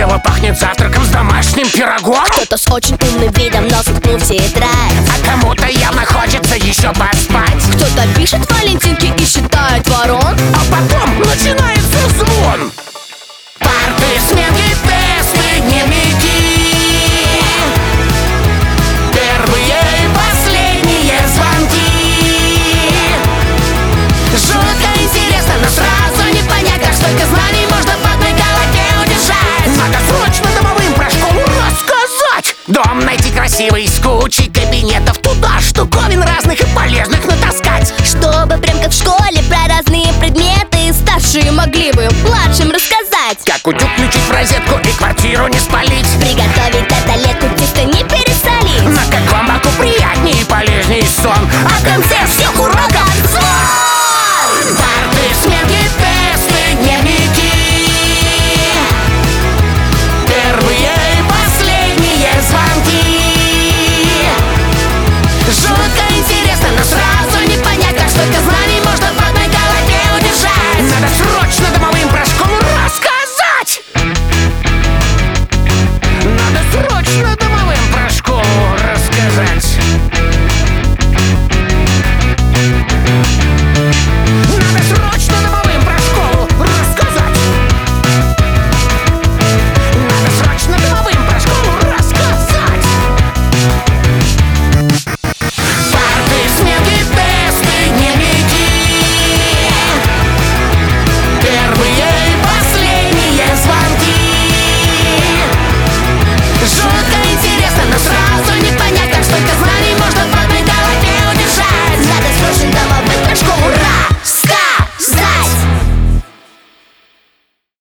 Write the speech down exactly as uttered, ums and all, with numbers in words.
снова пахнет завтраком с домашним пирогом. Кто-то с очень умным видом носит в клуб тетрадь, а кому-то явно хочется еще поспать. Кто-то пишет валентинки и считает ворон, а потом начинается звон. Парты, сменки, тесты, дневники, первые и последние звонки. Жутко интересно, но сразу не понять, как столько знаний можно в одной голове удержать. Надо срочно домовым про школу рассказать. Дом найти красивый, с кучей кабинетов, туда штуковин разных и полезных натаскать. Чтобы прям как в школе про разные предметы старшие могли бы младшим рассказать. Как утюг включить в розетку и квартиру не спалить. Приготовить тарталетку, тесто не пересолить. На каком боку приятнее и полезнее сон, а в конце всех